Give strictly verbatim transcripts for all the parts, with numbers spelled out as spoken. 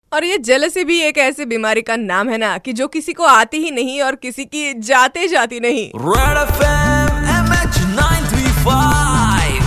और ये जेलसी भी एक ऐसी बीमारी का नाम है ना कि जो किसी को आती ही नहीं और किसी की जाते जाती नहीं। Red FM M H nine three five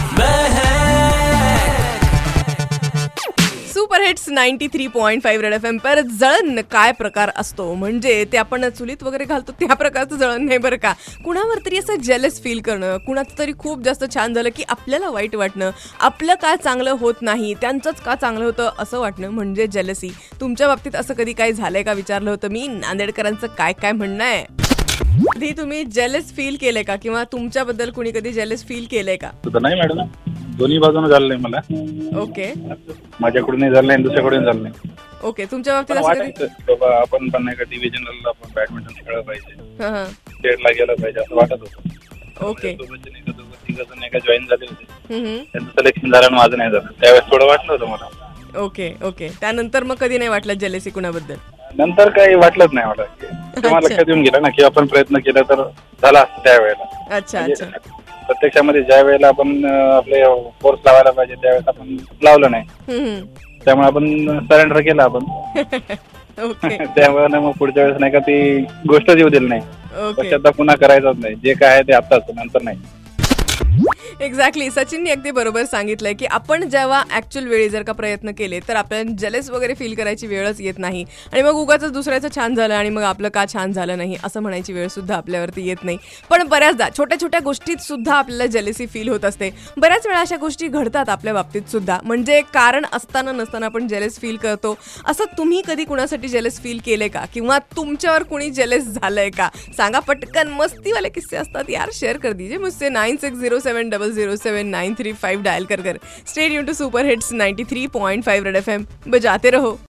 super hits तिरानवे पॉइंट पाच रेड एफएम पर जळण काय प्रकार असतो, म्हणजे ते आपण चुलीत वगैरे घालतो त्या प्रकारचं जळण नाही बरं का. कुणावर तरी असं जेलस फील करणं, कुणाचं तरी खूप जास्त छान झालं की आपल्याला वाईट वाटणं, आपलं काय चांगलं होत नाही त्यांचंच का चांगलं होतं असं वाटणं म्हणजे जेलसी. तुमच्या बाबतीत असं कधी काही झालंय का विचारलं होतं मी. नांदेडकरांचं काय काय म्हणणं आहे. कधी तुम्ही जेलस फील केलंय का, किंवा तुमच्याबद्दल कुणी कधी जेलस फील केलंय का? नाही मॅडम, दोन्ही बाजूने झालं नाही मला. ओके, माझ्याकडून झालं नाही, दुसऱ्याकडून झालं नाही. ओके, तुमच्या बाबतीत असं कधी बाबा आपण पण नाही का डिव्हिजनल आपण बॅडमिंटन खेळलं पाहिजे, हां स्टेटला गेलं पाहिजे असं वाटत होतं. ओके, नाही का जॉईन झाले होते, हम्म, त्यांचं सिलेक्शन झालं आणि माझं नाही झालं. त्यावेळेस थोडं वाटलं होतं मला. ओके ओके त्यानंतर मग कधी नाही वाटलं जेलसी कुणाबद्दल? नंतर काही वाटलंच नाही मला. तेव्हा लक्षात येऊन गेलं ना की आपण प्रयत्न केला तर झाला असतं त्यावेळेला. अच्छा अच्छा, प्रत्यक्षामध्ये ज्या वेळेला आपण आपले कोर्स लावायला पाहिजे त्यावेळेस आपण लावलं नाही, हम्म, त्यामुळे आपण सरेंडर केलं आपण. ओके त्यामुळे मग पुढच्या वेळेस नाही का ती गोष्टच येऊ दिली नाही. ओके, पश्चाताप पुन्हा करायचाच नाही. जे काय आहे ते आताच, नंतर नाही. एक्झॅक्टली. सचिनने अगदी बरोबर सांगितलंय की आपण जेव्हा ऍक्च्युअल वेळी जर का प्रयत्न केले तर आपल्याला जेलस वगैरे फील करायची वेळच येत नाही, आणि मग उगाच दुसऱ्याचं छान झालं आणि मग आपलं का छान झालं नाही असं म्हणायची वेळ सुद्धा आपल्यावरती येत नाही. पण बऱ्याचदा छोट्या छोट्या गोष्टीत सुद्धा आपल्याला जेलसी फील होत असते. बऱ्याच वेळा अशा गोष्टी घडतात आपल्या बाबतीत सुद्धा, म्हणजे कारण असताना नसताना आपण जेलस फील करतो. असं तुम्ही कधी कुणासाठी जेलस फील केले का, किंवा तुमच्यावर कुणी जेलस झालंय का? सांगा पटकन. मस्तीवाले किस्से असतात यार, शेअर कर दीजिए मुझसे. Nine six zero seven double zero seven nine three five dial कर कर. Stay tuned to super hits तिरानवे पॉइंट पाच रेड एफएम, बजाते रहो.